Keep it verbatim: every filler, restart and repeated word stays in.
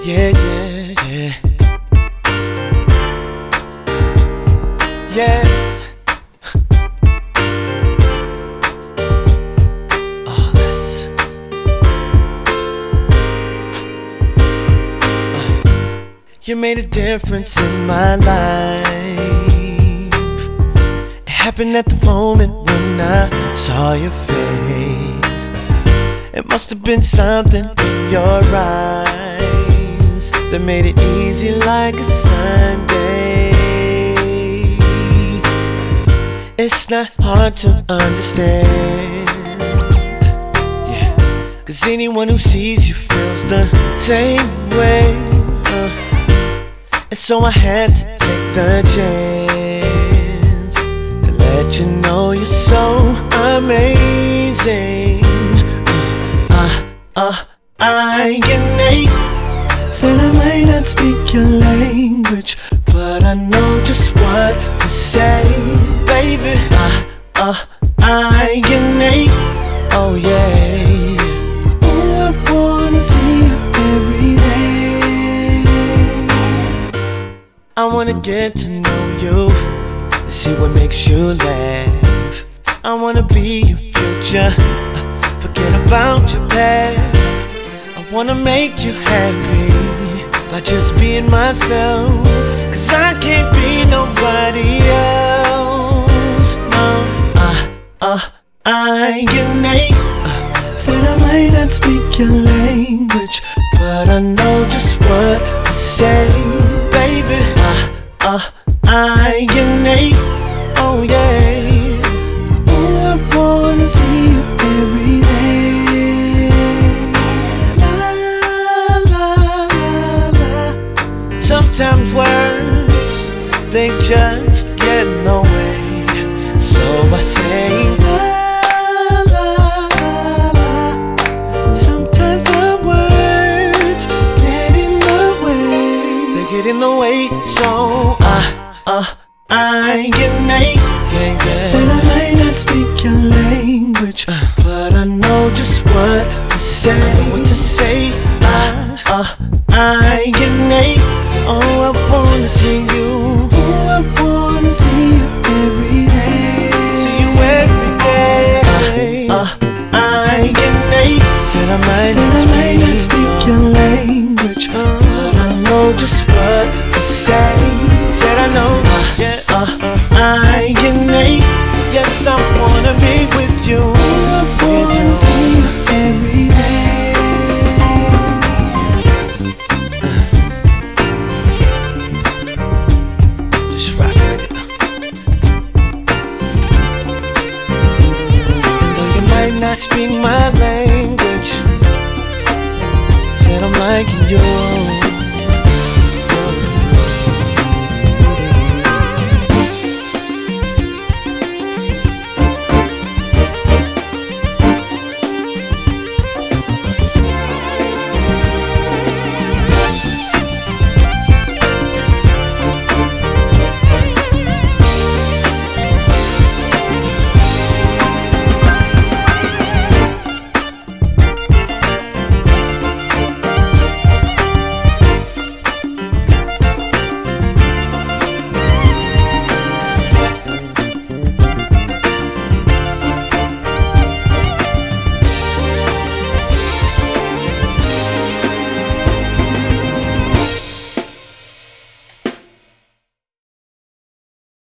yeah, yeah, yeah. Yeah. All this. Uh, you made a difference in my life. It happened at the moment when I saw your face. It must have been something in your eyes that made it easy like a Sunday. It's not hard to understand, yeah, cause anyone who sees you feels the same way, uh, and so I had to take the chance to let you know you're so amazing. Uh, uh, I can hate. Said I might not speak your language, but I know just what to say, baby. Uh, uh, I can hate. Oh yeah. Oh, I wanna see you every day. I wanna get to know you and see what makes you laugh. I wanna be your future, forget about your past. I wanna make you happy by just being myself, cause I can't be nobody else. No, uh, uh, I can hate. uh, Said I might not speak your language, but I know just what to say, baby. Uh, uh, I can hate. Oh yeah. Oh, I wanna see you every day. Sometimes words, they just get in the way, so I say la la la la. Sometimes the words get in the way, they get in the way, so I, uh, I can hate. Yeah, yeah. Said I might not speak your language, uh, but I know just what to say. I know what to say. I, uh, I can hate. Oh, I wanna see you. Oh, I wanna see you every day. See you every day. Uh, uh, I can hate. Said I might Said not I speak, might speak your language, uh, but I know just what to say. Said I know. Uh, yeah. Uh, uh, I can hate. Yes, I wanna be with you. Oh, I wanna see you every day. Not speak my language, said I'm liking you.